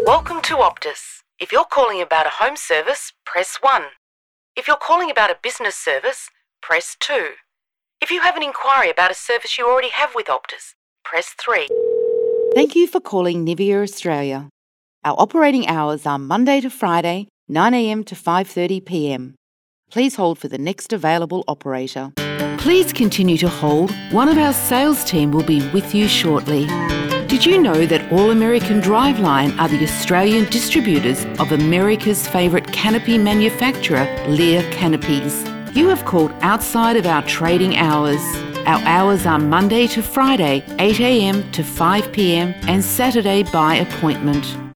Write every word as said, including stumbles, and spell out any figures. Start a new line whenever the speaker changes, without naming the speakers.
Welcome to Optus. If you're calling about a home service, press one. If you're calling about a business service, press two. If you have an inquiry about a service you already have with Optus, press three.
Thank you for calling Nivea Australia. Our operating hours are Monday to Friday, nine a m to five thirty p m. Please hold for the next available operator. Please continue to hold. One of our sales team will be with you shortly. Did you know that All American Driveline are the Australian distributors of America's favourite canopy manufacturer, Lear Canopies? You have called outside of our trading hours. Our hours are Monday to Friday, eight a m to five p m and Saturday by appointment.